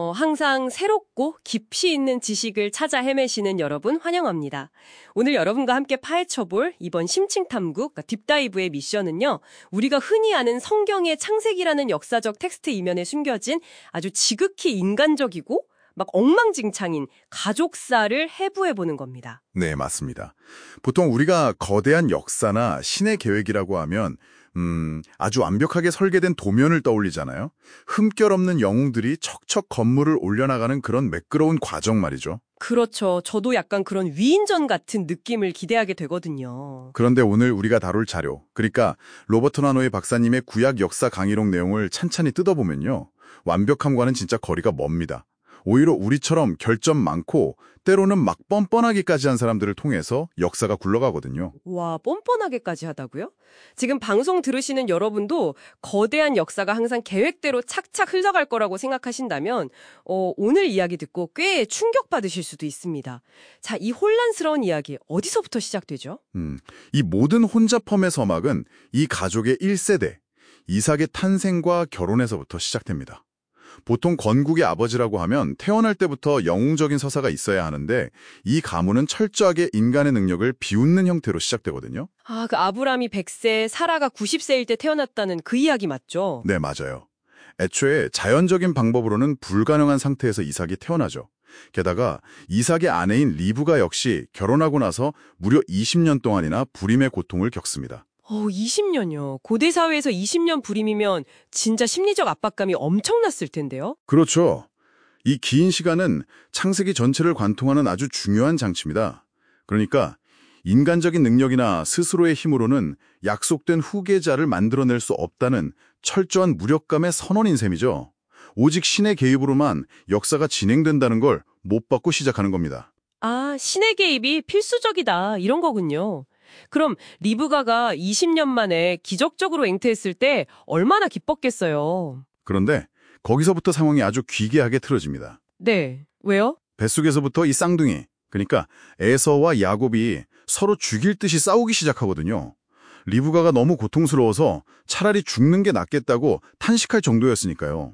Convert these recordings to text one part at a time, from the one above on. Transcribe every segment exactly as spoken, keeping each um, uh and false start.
어, 항상 새롭고 깊이 있는 지식을 찾아 헤매시는 여러분 환영합니다. 오늘 여러분과 함께 파헤쳐볼 이번 심층탐구, 그러니까 딥다이브의 미션은요. 우리가 흔히 아는 성경의 창세기라는 역사적 텍스트 이면에 숨겨진 아주 지극히 인간적이고 막 엉망진창인 가족사를 해부해보는 겁니다. 네, 맞습니다. 보통 우리가 거대한 역사나 신의 계획이라고 하면 음, 아주 완벽하게 설계된 도면을 떠올리잖아요. 흠결 없는 영웅들이 척척 건물을 올려나가는 그런 매끄러운 과정 말이죠. 그렇죠. 저도 약간 그런 위인전 같은 느낌을 기대하게 되거든요. 그런데 오늘 우리가 다룰 자료, 그러니까 로버트 나노이 박사님의 구약 역사 강의록 내용을 찬찬히 뜯어보면요. 완벽함과는 진짜 거리가 멉니다. 오히려 우리처럼 결점 많고 때로는 막 뻔뻔하기까지 한 사람들을 통해서 역사가 굴러가거든요. 와, 뻔뻔하게까지 하다고요? 지금 방송 들으시는 여러분도 거대한 역사가 항상 계획대로 착착 흘러갈 거라고 생각하신다면 어, 오늘 이야기 듣고 꽤 충격받으실 수도 있습니다. 자, 이 혼란스러운 이야기 어디서부터 시작되죠? 음, 이 모든 혼잡함의 서막은 이 가족의 일 세대, 이삭의 탄생과 결혼에서부터 시작됩니다. 보통 건국의 아버지라고 하면 태어날 때부터 영웅적인 서사가 있어야 하는데 이 가문은 철저하게 인간의 능력을 비웃는 형태로 시작되거든요. 아, 그 아브람이 백 세, 사라가 구십 세일 때 태어났다는 그 이야기 맞죠? 네, 맞아요. 애초에 자연적인 방법으로는 불가능한 상태에서 이삭이 태어나죠. 게다가 이삭의 아내인 리브가 역시 결혼하고 나서 무려 이십 년 동안이나 불임의 고통을 겪습니다. 어, 이십 년요. 고대 사회에서 이십 년 불임이면 진짜 심리적 압박감이 엄청났을 텐데요. 그렇죠. 이 긴 시간은 창세기 전체를 관통하는 아주 중요한 장치입니다. 그러니까 인간적인 능력이나 스스로의 힘으로는 약속된 후계자를 만들어낼 수 없다는 철저한 무력감의 선언인 셈이죠. 오직 신의 개입으로만 역사가 진행된다는 걸 못 받고 시작하는 겁니다. 아, 신의 개입이 필수적이다. 이런 거군요. 그럼 리브가가 이십 년 만에 기적적으로 앵태했을 때 얼마나 기뻤겠어요. 그런데 거기서부터 상황이 아주 귀괴하게 틀어집니다. 네, 왜요? 뱃속에서부터 이 쌍둥이, 그러니까 에서와 야곱이 서로 죽일 듯이 싸우기 시작하거든요. 리브가가 너무 고통스러워서 차라리 죽는 게 낫겠다고 탄식할 정도였으니까요.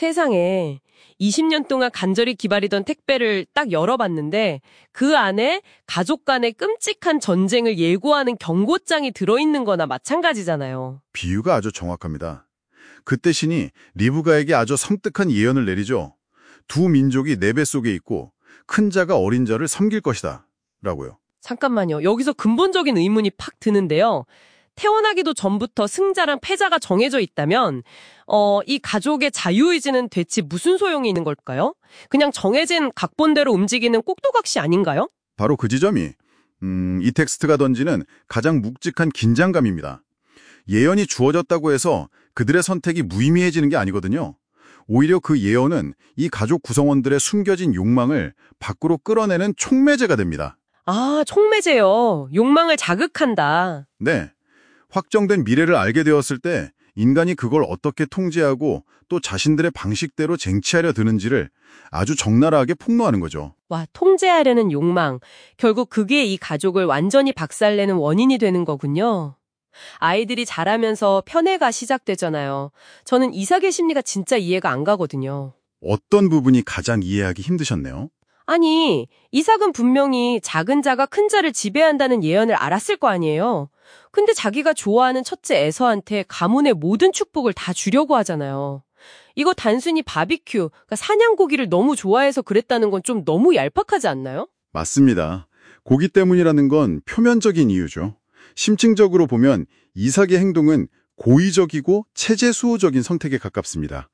세상에 이십 년 동안 간절히 기다리던 택배를 딱 열어봤는데 그 안에 가족 간의 끔찍한 전쟁을 예고하는 경고장이 들어있는 거나 마찬가지잖아요. 비유가 아주 정확합니다. 그때 신이 리브가에게 아주 섬뜩한 예언을 내리죠. 두 민족이 내 뱃속에 있고 큰 자가 어린 자를 섬길 것이다. 라고요. 잠깐만요. 여기서 근본적인 의문이 팍 드는데요. 태어나기도 전부터 승자랑 패자가 정해져 있다면 어, 이 가족의 자유의지는 대체 무슨 소용이 있는 걸까요? 그냥 정해진 각본대로 움직이는 꼭두각시 아닌가요? 바로 그 지점이 음, 이 텍스트가 던지는 가장 묵직한 긴장감입니다. 예언이 주어졌다고 해서 그들의 선택이 무의미해지는 게 아니거든요. 오히려 그 예언은 이 가족 구성원들의 숨겨진 욕망을 밖으로 끌어내는 촉매제가 됩니다. 아, 촉매제요. 욕망을 자극한다. 네. 확정된 미래를 알게 되었을 때 인간이 그걸 어떻게 통제하고 또 자신들의 방식대로 쟁취하려 드는지를 아주 적나라하게 폭로하는 거죠. 와, 통제하려는 욕망. 결국 그게 이 가족을 완전히 박살내는 원인이 되는 거군요. 아이들이 자라면서 편애가 시작되잖아요. 저는 이삭의 심리가 진짜 이해가 안 가거든요. 어떤 부분이 가장 이해하기 힘드셨네요? 아니, 이삭은 분명히 작은 자가 큰 자를 지배한다는 예언을 알았을 거 아니에요. 근데 자기가 좋아하는 첫째 에서한테 가문의 모든 축복을 다 주려고 하잖아요. 이거 단순히 바비큐, 그러니까 사냥고기를 너무 좋아해서 그랬다는 건 좀 너무 얄팍하지 않나요? 맞습니다. 고기 때문이라는 건 표면적인 이유죠. 심층적으로 보면 이삭의 행동은 고의적이고 체제수호적인 선택에 가깝습니다.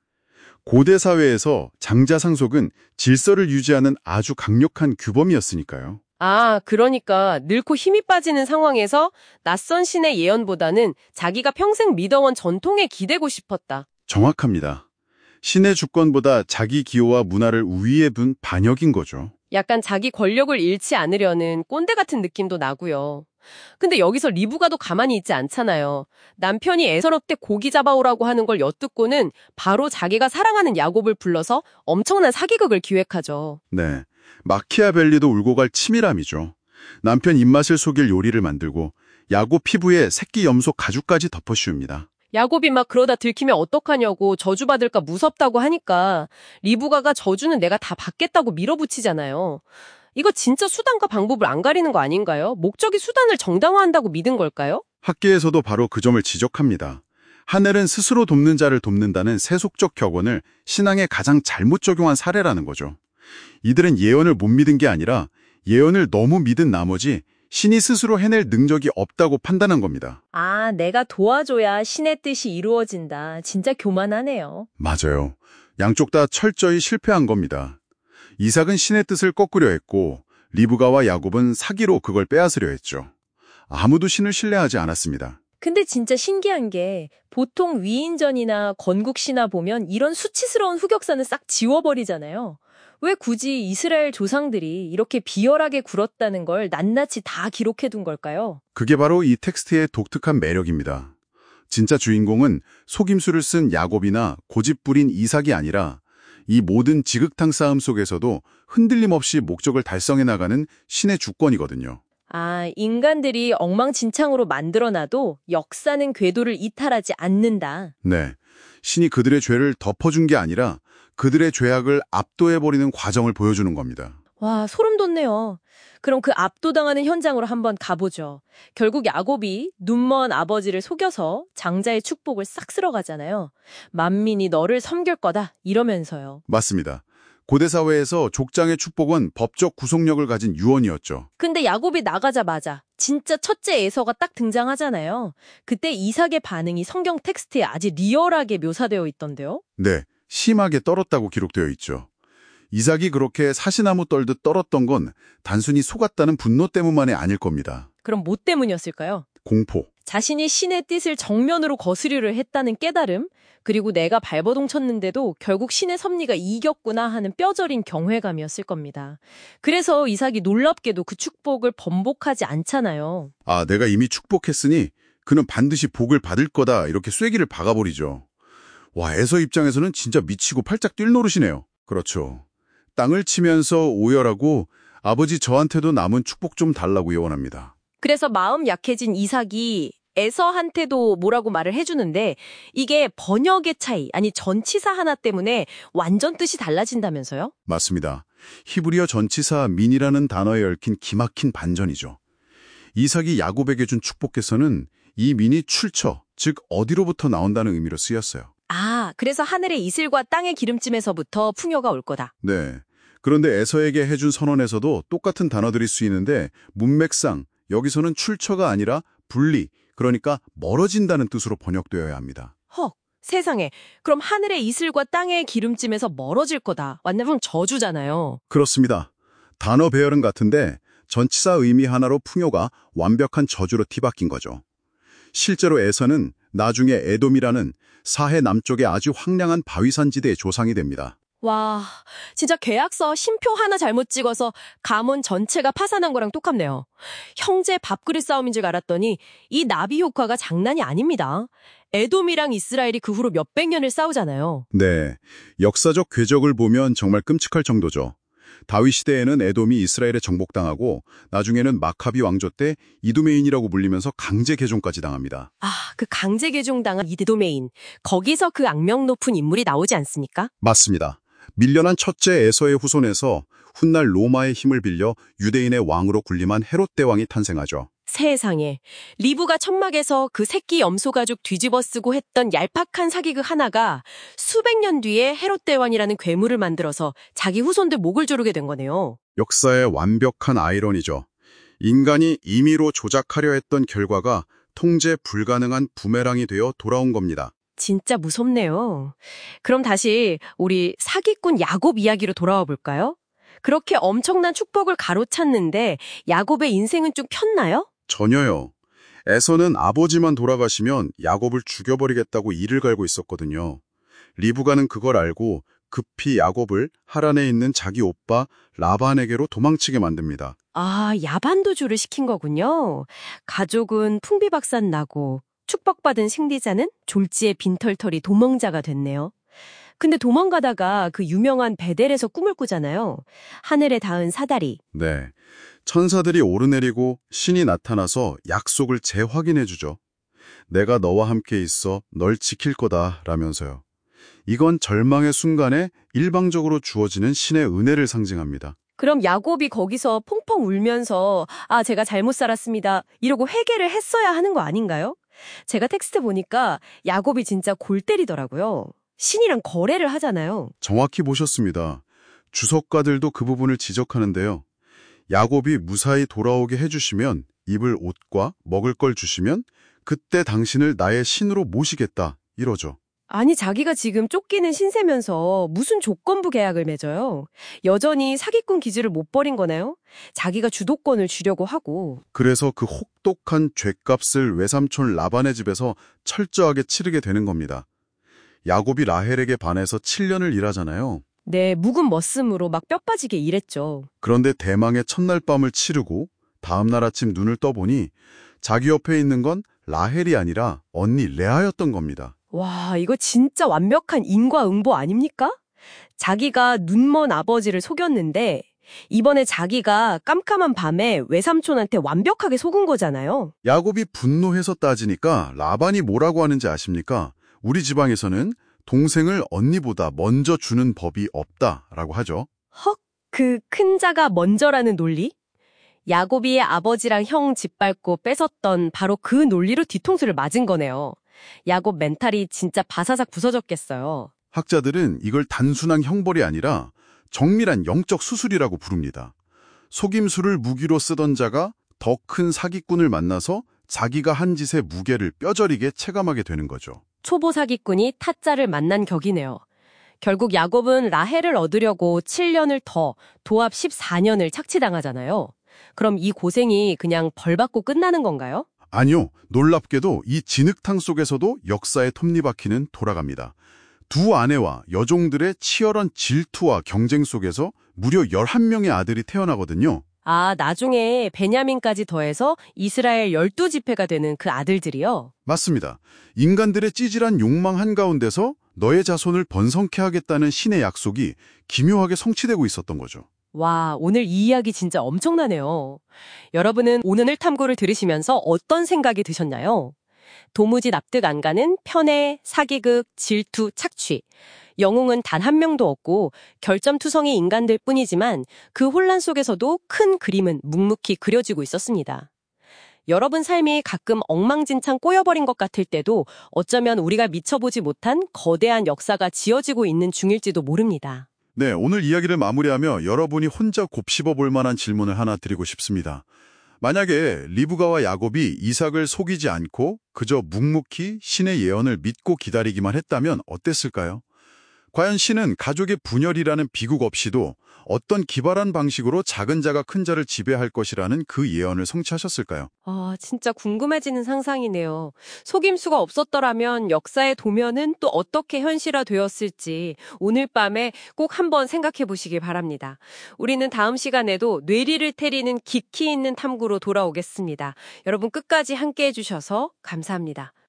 고대 사회에서 장자 상속은 질서를 유지하는 아주 강력한 규범이었으니까요. 아, 그러니까 늙고 힘이 빠지는 상황에서 낯선 신의 예언보다는 자기가 평생 믿어온 전통에 기대고 싶었다. 정확합니다. 신의 주권보다 자기 기호와 문화를 우위에 둔 반역인 거죠. 약간 자기 권력을 잃지 않으려는 꼰대 같은 느낌도 나고요. 근데 여기서 리브가도 가만히 있지 않잖아요. 남편이 애서롭게 고기 잡아오라고 하는 걸 엿듣고는 바로 자기가 사랑하는 야곱을 불러서 엄청난 사기극을 기획하죠. 네, 마키아벨리도 울고 갈 치밀함이죠. 남편 입맛을 속일 요리를 만들고 야곱 피부에 새끼 염소 가죽까지 덮어씌웁니다. 야곱이 막 그러다 들키면 어떡하냐고 저주받을까 무섭다고 하니까 리브가가 저주는 내가 다 받겠다고 밀어붙이잖아요. 이거 진짜 수단과 방법을 안 가리는 거 아닌가요? 목적이 수단을 정당화한다고 믿은 걸까요? 학계에서도 바로 그 점을 지적합니다. 하늘은 스스로 돕는 자를 돕는다는 세속적 격언을 신앙에 가장 잘못 적용한 사례라는 거죠. 이들은 예언을 못 믿은 게 아니라 예언을 너무 믿은 나머지 신이 스스로 해낼 능력이 없다고 판단한 겁니다. 아, 내가 도와줘야 신의 뜻이 이루어진다. 진짜 교만하네요. 맞아요. 양쪽 다 철저히 실패한 겁니다. 이삭은 신의 뜻을 꺾으려 했고 리브가와 야곱은 사기로 그걸 빼앗으려 했죠. 아무도 신을 신뢰하지 않았습니다. 근데 진짜 신기한 게 보통 위인전이나 건국시나 보면 이런 수치스러운 흑역사는 싹 지워버리잖아요. 왜 굳이 이스라엘 조상들이 이렇게 비열하게 굴었다는 걸 낱낱이 다 기록해둔 걸까요? 그게 바로 이 텍스트의 독특한 매력입니다. 진짜 주인공은 속임수를 쓴 야곱이나 고집부린 이삭이 아니라 이 모든 지극탕 싸움 속에서도 흔들림 없이 목적을 달성해 나가는 신의 주권이거든요. 아, 인간들이 엉망진창으로 만들어놔도 역사는 궤도를 이탈하지 않는다. 네, 신이 그들의 죄를 덮어준 게 아니라 그들의 죄악을 압도해버리는 과정을 보여주는 겁니다. 와, 소름 돋네요. 그럼 그 압도당하는 현장으로 한번 가보죠. 결국 야곱이 눈먼 아버지를 속여서 장자의 축복을 싹 쓸어가잖아요. 만민이 너를 섬길 거다 이러면서요. 맞습니다. 고대 사회에서 족장의 축복은 법적 구속력을 가진 유언이었죠. 근데 야곱이 나가자마자 진짜 첫째 에서가 딱 등장하잖아요. 그때 이삭의 반응이 성경 텍스트에 아주 리얼하게 묘사되어 있던데요. 네, 심하게 떨었다고 기록되어 있죠. 이삭이 그렇게 사시나무 떨듯 떨었던 건 단순히 속았다는 분노 때문만이 아닐 겁니다. 그럼 뭐 때문이었을까요? 공포. 자신이 신의 뜻을 정면으로 거스르려 했다는 깨달음, 그리고 내가 발버둥 쳤는데도 결국 신의 섭리가 이겼구나 하는 뼈저린 경외감이었을 겁니다. 그래서 이삭이 놀랍게도 그 축복을 번복하지 않잖아요. 아, 내가 이미 축복했으니 그는 반드시 복을 받을 거다 이렇게 쐐기를 박아버리죠. 와, 에서 입장에서는 진짜 미치고 팔짝 뛸 노릇이네요. 그렇죠. 땅을 치면서 오열하고 아버지 저한테도 남은 축복 좀 달라고 요원합니다. 그래서 마음 약해진 이삭이 에서한테도 뭐라고 말을 해주는데 이게 번역의 차이, 아니 전치사 하나 때문에 완전 뜻이 달라진다면서요? 맞습니다. 히브리어 전치사 민이라는 단어에 얽힌 기막힌 반전이죠. 이삭이 야곱에게 준 축복에서는 이 민이 출처, 즉 어디로부터 나온다는 의미로 쓰였어요. 아, 그래서 하늘의 이슬과 땅의 기름짐에서부터 풍요가 올 거다. 네. 그런데 에서에게 해준 선언에서도 똑같은 단어들이 쓰이는데 문맥상 여기서는 출처가 아니라 분리, 그러니까 멀어진다는 뜻으로 번역되어야 합니다. 헉, 세상에. 그럼 하늘의 이슬과 땅의 기름짐에서 멀어질 거다. 완전 저주잖아요. 그렇습니다. 단어 배열은 같은데 전치사 의미 하나로 풍요가 완벽한 저주로 뒤바뀐 거죠. 실제로 에서는 나중에 에돔이라는 사해 남쪽의 아주 황량한 바위산지대의 조상이 됩니다. 와, 진짜 계약서 심표 하나 잘못 찍어서 가문 전체가 파산한 거랑 똑같네요. 형제 밥그릇 싸움인 줄 알았더니 이 나비 효과가 장난이 아닙니다. 에돔이랑 이스라엘이 그 후로 몇백 년을 싸우잖아요. 네, 역사적 궤적을 보면 정말 끔찍할 정도죠. 다윗 시대에는 에돔이 이스라엘에 정복당하고 나중에는 마카비 왕조 때 이두메인이라고 불리면서 강제 개종까지 당합니다. 아, 그 강제 개종당한 이드도메인. 거기서 그 악명 높은 인물이 나오지 않습니까? 맞습니다. 밀려난 첫째 에서의 후손에서 훗날 로마의 힘을 빌려 유대인의 왕으로 군림한 헤롯 대왕이 탄생하죠. 세상에. 리브가 천막에서 그 새끼 염소 가죽 뒤집어 쓰고 했던 얄팍한 사기극 하나가 수백 년 뒤에 헤롯 대왕이라는 괴물을 만들어서 자기 후손들 목을 조르게 된 거네요. 역사의 완벽한 아이러니죠. 인간이 임의로 조작하려 했던 결과가 통제 불가능한 부메랑이 되어 돌아온 겁니다. 진짜 무섭네요. 그럼 다시 우리 사기꾼 야곱 이야기로 돌아와 볼까요? 그렇게 엄청난 축복을 가로찼는데 야곱의 인생은 좀 폈나요? 전혀요. 에서는 아버지만 돌아가시면 야곱을 죽여버리겠다고 이를 갈고 있었거든요. 리브가는 그걸 알고 급히 야곱을 하란에 있는 자기 오빠 라반에게로 도망치게 만듭니다. 아, 야반도주를 시킨 거군요. 가족은 풍비박산 나고 축복받은 승리자는 졸지에 빈털터리 도망자가 됐네요. 근데 도망가다가 그 유명한 베델에서 꿈을 꾸잖아요. 하늘에 닿은 사다리. 네, 천사들이 오르내리고 신이 나타나서 약속을 재확인해 주죠. 내가 너와 함께 있어 널 지킬 거다 라면서요. 이건 절망의 순간에 일방적으로 주어지는 신의 은혜를 상징합니다. 그럼 야곱이 거기서 펑펑 울면서 아, 제가 잘못 살았습니다. 이러고 회개를 했어야 하는 거 아닌가요? 제가 텍스트 보니까 야곱이 진짜 골 때리더라고요. 신이랑 거래를 하잖아요. 정확히 보셨습니다. 주석가들도 그 부분을 지적하는데요. 야곱이 무사히 돌아오게 해주시면 입을 옷과 먹을 걸 주시면 그때 당신을 나의 신으로 모시겠다 이러죠. 아니 자기가 지금 쫓기는 신세면서 무슨 조건부 계약을 맺어요? 여전히 사기꾼 기질을 못 버린 거나요? 자기가 주도권을 주려고 하고. 그래서 그 혹독한 죗값을 외삼촌 라반의 집에서 철저하게 치르게 되는 겁니다. 야곱이 라헬에게 반해서 칠 년을 일하잖아요. 네, 묵은 머슴으로 막 뼈 빠지게 일했죠. 그런데 대망의 첫날 밤을 치르고 다음날 아침 눈을 떠보니 자기 옆에 있는 건 라헬이 아니라 언니 레아였던 겁니다. 와, 이거 진짜 완벽한 인과응보 아닙니까? 자기가 눈먼 아버지를 속였는데 이번에 자기가 깜깜한 밤에 외삼촌한테 완벽하게 속은 거잖아요. 야곱이 분노해서 따지니까 라반이 뭐라고 하는지 아십니까? 우리 지방에서는 동생을 언니보다 먼저 주는 법이 없다라고 하죠. 헉, 그 큰 자가 먼저라는 논리? 야곱이 아버지랑 형 짓밟고 뺏었던 바로 그 논리로 뒤통수를 맞은 거네요. 야곱 멘탈이 진짜 바사삭 부서졌겠어요. 학자들은 이걸 단순한 형벌이 아니라 정밀한 영적 수술이라고 부릅니다. 속임수를 무기로 쓰던 자가 더 큰 사기꾼을 만나서 자기가 한 짓의 무게를 뼈저리게 체감하게 되는 거죠. 초보 사기꾼이 타짜를 만난 격이네요. 결국 야곱은 라헬을 얻으려고 칠 년을 더 도합 십사 년을 착취당하잖아요. 그럼 이 고생이 그냥 벌 받고 끝나는 건가요? 아니요. 놀랍게도 이 진흙탕 속에서도 역사의 톱니바퀴는 돌아갑니다. 두 아내와 여종들의 치열한 질투와 경쟁 속에서 무려 열한 명의 아들이 태어나거든요. 아, 나중에 베냐민까지 더해서 이스라엘 열두 지파가 되는 그 아들들이요? 맞습니다. 인간들의 찌질한 욕망 한가운데서 너의 자손을 번성케 하겠다는 신의 약속이 기묘하게 성취되고 있었던 거죠. 와, 오늘 이 이야기 진짜 엄청나네요. 여러분은 오늘 탐구를 들으시면서 어떤 생각이 드셨나요? 도무지 납득 안 가는 편애, 사기극, 질투, 착취. 영웅은 단 한 명도 없고 결점투성이 인간들 뿐이지만 그 혼란 속에서도 큰 그림은 묵묵히 그려지고 있었습니다. 여러분 삶이 가끔 엉망진창 꼬여버린 것 같을 때도 어쩌면 우리가 미쳐보지 못한 거대한 역사가 지어지고 있는 중일지도 모릅니다. 네, 오늘 이야기를 마무리하며 여러분이 혼자 곱씹어 볼 만한 질문을 하나 드리고 싶습니다. 만약에 리브가와 야곱이 이삭을 속이지 않고 그저 묵묵히 신의 예언을 믿고 기다리기만 했다면 어땠을까요? 과연 신은 가족의 분열이라는 비극 없이도 어떤 기발한 방식으로 작은 자가 큰 자를 지배할 것이라는 그 예언을 성취하셨을까요? 아, 진짜 궁금해지는 상상이네요. 속임수가 없었더라면 역사의 도면은 또 어떻게 현실화되었을지 오늘 밤에 꼭 한번 생각해 보시길 바랍니다. 우리는 다음 시간에도 뇌리를 테리는 깊이 있는 탐구로 돌아오겠습니다. 여러분 끝까지 함께해 주셔서 감사합니다.